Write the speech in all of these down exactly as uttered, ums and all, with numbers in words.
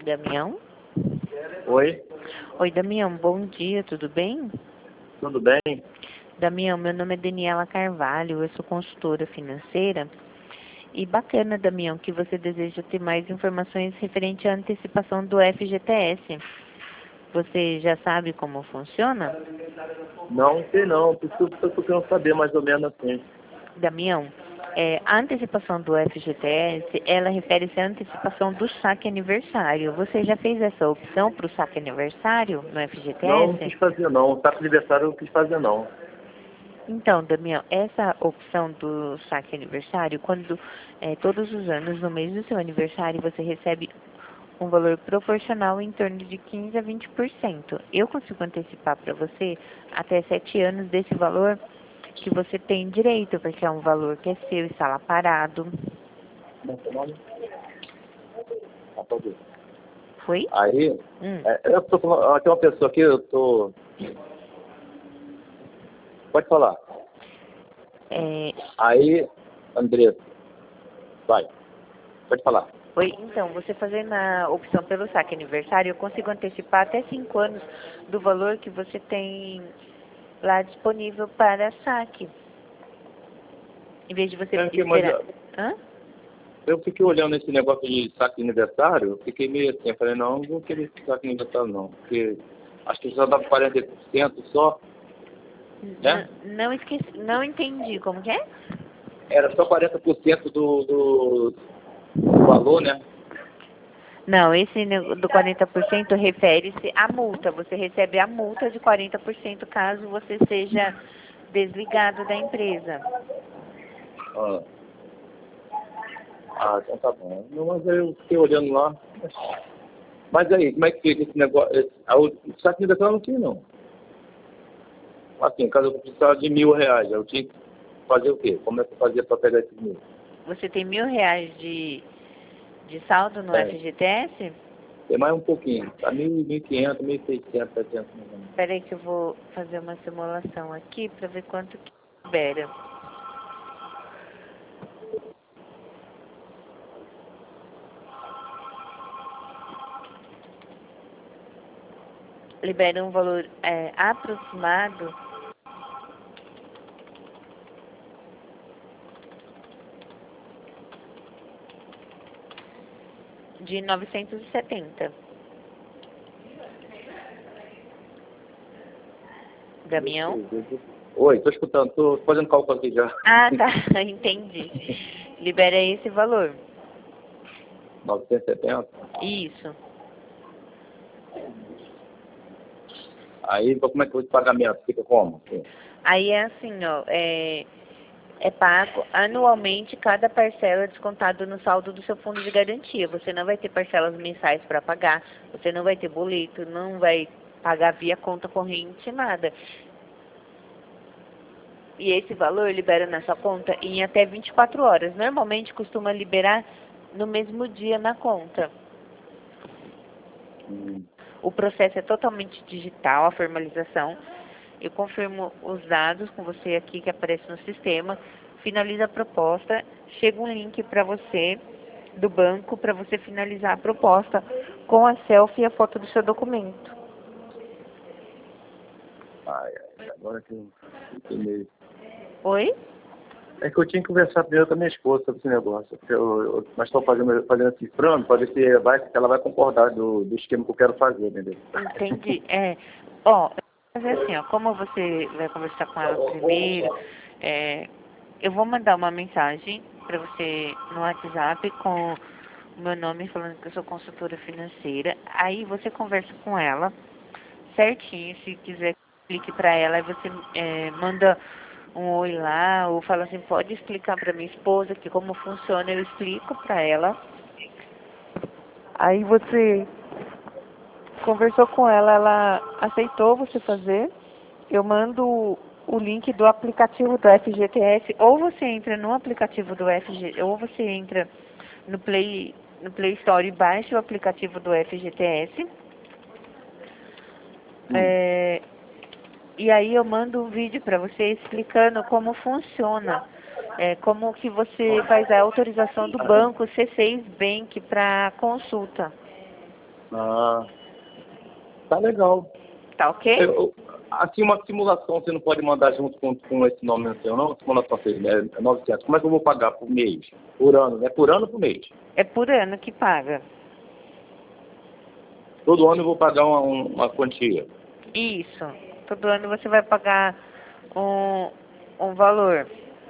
Damião? Oi, Oi, Damião, bom dia, tudo bem? tudo bem? Damião, meu nome é Daniela Carvalho, eu sou consultora financeira. E bacana, Damião, que você deseja ter mais informações referente à antecipação do F G T S. Você já sabe como funciona? Não sei não, preciso, eu tô querendo saber mais ou menos assim. Damião, é, a antecipação do F G T S, ela refere-se à antecipação do saque aniversário. Você já fez essa opção para o saque aniversário no F G T Não, não S? quis fazer não, o saco de aniversário eu não quis fazer não. Então, Damião, essa opção do saque aniversário, quando é, todos os anos, no mês do seu aniversário, você recebe um valor proporcional em torno de quinze a vinte por cento. Eu consigo antecipar para você até sete anos desse valor que você tem direito, porque é um valor que é seu, está lá parado. Como é seu nome? Ah, pode ir. Foi? Aí, Hum. é, eu tô falando, tem uma pessoa aqui, eu tô... Pode falar. É, Aí, Andressa, vai, pode falar. Oi, então, você fazendo a opção pelo saque aniversário, eu consigo antecipar até cinco anos do valor que você tem lá disponível para saque. Em vez de você É que, mas, esperar. Hã? eu fiquei olhando esse negócio de saco de aniversário, eu fiquei meio assim, eu falei, não, não vou querer esse saco de aniversário não, porque acho que já dá quarenta por cento só, né? Não, não esqueci, não entendi, como que é? Era só quarenta por cento do, do, do valor, né? Não, esse ne- do quarenta por cento refere-se à multa. Você recebe a multa de quarenta por cento caso você seja desligado da empresa. Ah, ah, então tá bom. Não, mas aí eu fiquei olhando lá. Mas aí, como é que fica esse negócio? Esse, a, o saco de aniversário não tinha, não. Assim, caso eu precisava de mil reais, eu tinha que fazer o quê? Como é que eu fazia para pegar esses mil? Você tem mil reais de, de saldo no É, F G T S? tem mais um pouquinho. Tá mil, mil e quinhentos, mil e seiscentos, setecentos, mais ou menos. Espera aí que eu vou fazer uma simulação aqui para ver quanto que libera. Libera um valor é, aproximado de novecentos e setenta. Damião? Oi, tô escutando, tô fazendo cálculo aqui já. Ah, tá, entendi. Libera esse valor. novecentos e setenta. Isso. Aí, como é que foi o pagamento? Fica como? Aí é assim, ó, é, é pago anualmente cada parcela é descontado no saldo do seu fundo de garantia. Você não vai ter parcelas mensais para pagar, você não vai ter boleto, não vai pagar via conta corrente, nada. E esse valor libera na sua conta em até vinte e quatro horas. Normalmente costuma liberar no mesmo dia na conta. Hum. O processo é totalmente digital, a formalização. Eu confirmo os dados com você aqui que aparece no sistema, finaliza a proposta, chega um link para você do banco para você finalizar a proposta com a selfie e a foto do seu documento. Ai, ai, agora que eu fiquei meio... Oi? É que eu tinha que conversar primeiro com a minha esposa sobre esse negócio. Porque eu, eu, nós estamos fazendo, fazendo esse plano para ver se, vai, se ela vai concordar do, do esquema que eu quero fazer, entendeu? Entendi. É, ó, eu vou fazer assim, ó, como você vai conversar com ela primeiro, é, eu vou mandar uma mensagem para você no WhatsApp com o meu nome falando que eu sou consultora financeira. Aí você conversa com ela certinho, se quiser clique para ela, aí você é, manda um oi lá, ou fala assim, pode explicar para minha esposa que como funciona, eu explico para ela. Aí você conversou com ela, ela aceitou você fazer. Eu mando o link do aplicativo do F G T S, ou você entra no aplicativo do F G, ou você entra no Play, no Play Store e baixa o aplicativo do F G T S. Hum. É, e aí eu mando um vídeo para você explicando como funciona, é, como que você faz a autorização do banco C seis Bank para consulta. Ah, tá legal. Tá ok? Eu, assim, uma simulação você não pode mandar junto com, com esse nome seu, não? Simulação é novecentos. Como é que eu vou pagar por mês? Por ano, né? Por ano ou por mês? É por ano que paga. Todo ano eu vou pagar uma, uma quantia. Isso. Todo ano você vai pagar um, um valor.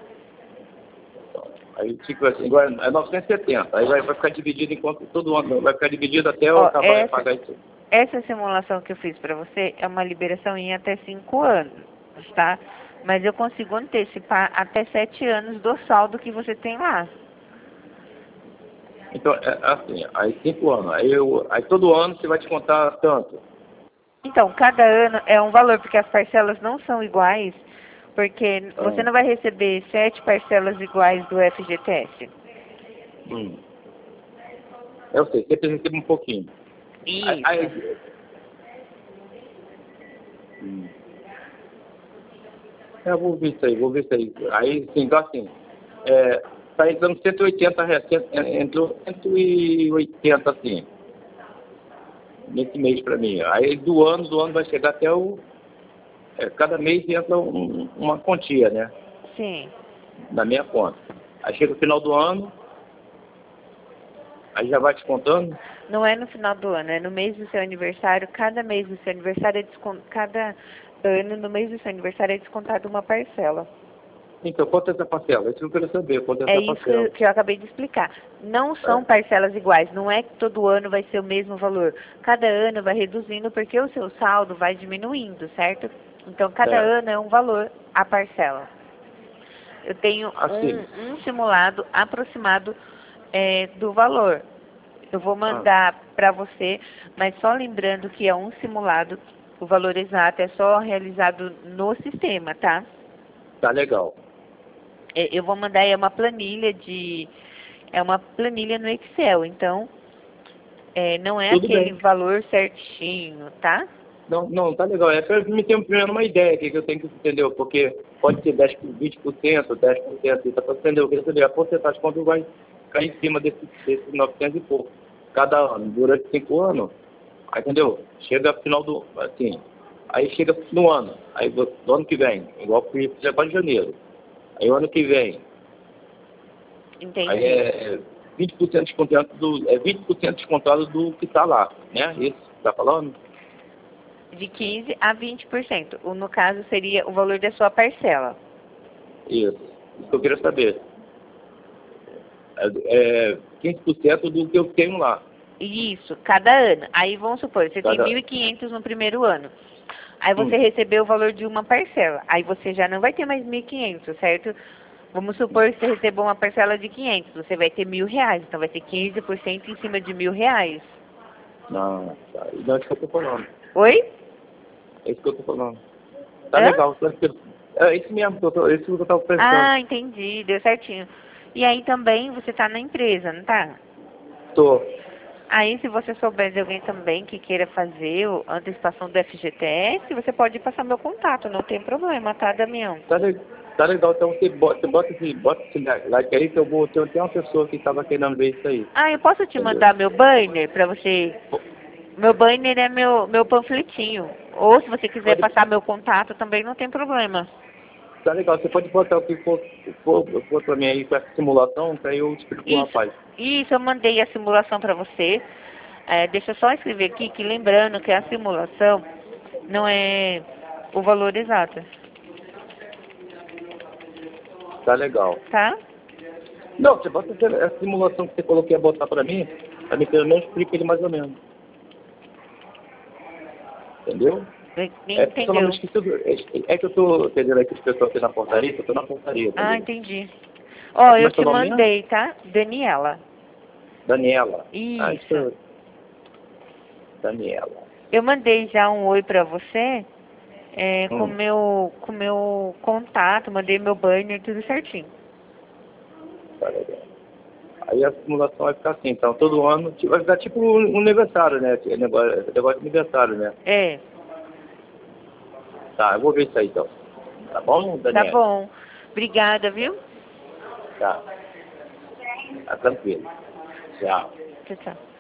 Aí fica assim, agora é novecentos e setenta. Aí vai, vai ficar dividido enquanto todo ano, vai ficar dividido até eu Ó, acabar de essa, pagar isso. essa simulação que eu fiz para você é uma liberação em até cinco anos, tá? Mas eu consigo antecipar até sete anos do saldo que você tem lá. Então, é assim, aí cinco anos. Aí, eu, aí todo ano você vai descontar tanto. Então, cada ano é um valor, porque as parcelas não são iguais, porque você Ah, não vai receber sete parcelas iguais do F G T S. hum. Eu sei, sempre recebo um pouquinho. Aí, Isso. aí, hum. Eu vou ver isso aí, vou ver isso aí. Aí, sim, então assim, é, tá entrando cento e oitenta reais, entrou cento e oitenta assim, nesse mês para mim. Aí do ano, do ano vai chegar até o, é, cada mês entra um, uma quantia, né, Sim. na minha conta. Aí chega o final do ano, aí já vai descontando. Não é no final do ano, é no mês do seu aniversário. Cada mês do seu aniversário é descontado. Cada ano, no mês do seu aniversário, é descontado uma parcela. Então, quanto é essa parcela? Isso eu quero saber, quanto é É essa isso que eu, parcela. que eu acabei de explicar. Não são É, parcelas iguais, não é que todo ano vai ser o mesmo valor. Cada ano vai reduzindo porque o seu saldo vai diminuindo, certo? Então, cada é, ano é um valor a parcela. Eu tenho assim, um, um simulado aproximado é, do valor. Eu vou ah, mandar para você, mas só lembrando que é um simulado, o valor exato é só realizado no sistema, tá? tá legal. É, eu vou mandar é uma planilha de é uma planilha no Excel, então é, não é Tudo aquele bem. valor certinho, tá? Não, não, tá legal. É para me ter primeiro uma ideia aqui que eu tenho que entender, porque pode ser dez, vinte por cento, dez por cento, tá para entender, eu queria saber a porcentagem quando vai cair em cima desses desse novecentos e pouco, cada ano, durante cinco anos, aí, entendeu? Chega final do, assim, aí chega no ano, aí vo- no ano que vem, igual que já para janeiro, aí o ano que vem, aí Entendi. é vinte por cento descontado do, é vinte por cento descontado do que está lá, né? Isso, tá falando? De quinze a vinte por cento. O, no caso, seria o valor da sua parcela. Isso, isso que eu queria saber. É, é quinze por cento do que eu tenho lá. Isso, cada ano. Aí vamos supor, você tem mil Cada, e quinhentos no primeiro ano. Aí você hum, recebeu o valor de uma parcela. Aí você já não vai ter mais mil e quinhentos, certo? Vamos supor que você recebeu uma parcela de quinhentos. Você vai ter mil reais. Então vai ter quinze por cento em cima de mil reais. não, tá, não é isso que eu tô falando. Oi? É isso que eu tô falando. Tá Hã? legal. Tá, é isso mesmo, que eu tô, é isso que eu tava pensando. Ah, entendi. Deu certinho. E aí também você tá na empresa, não tá? Tô. Aí, se você souber de alguém também que queira fazer o- a antecipação do F G T S, você pode passar meu contato, não tem problema, tá, Damião? Tá, le- tá legal. Então você bota, você bota esse, bota esse like aí que eu vou ter, tem uma pessoa que tava querendo ver isso aí. Ah, eu posso te Entendeu? mandar meu banner pra você? Meu banner é meu, meu panfletinho. Ou se você quiser Pode, passar meu contato, também não tem problema. tá legal. Você pode botar o que for, for, for pra mim aí com essa simulação, que aí eu explico pro Isso, rapaz. isso, eu mandei a simulação pra você. É, deixa eu só escrever aqui que lembrando que a simulação não é o valor exato, Tá legal. tá? Não, você bota essa essa simulação que você falou que ia botar pra mim, pra mim pelo menos explica ele mais ou menos. Entendeu? É, só não me Entendeu? esqueci do, é, é que eu tô entendendo aqui os pessoal aqui na portaria, que eu tô na portaria, Ah, entendeu? entendi. Ó, Como eu é seu te nome mesmo? mandei, tá? Daniela. Daniela. Ah, isso Isso. é Daniela. Eu mandei já um oi pra você, é, com Hum, meu com meu contato, mandei meu banner, tudo certinho. tá legal. Aí a simulação vai ficar assim, então todo ano ti- vai ficar tipo um aniversário, né? Esse negócio, esse negócio de aniversário, né? É, Tá, eu vou ver isso aí então. Tá bom, tá Daniela? bom. Obrigada, viu? Tá. Tá tranquilo. Tchau. Tchau, tchau.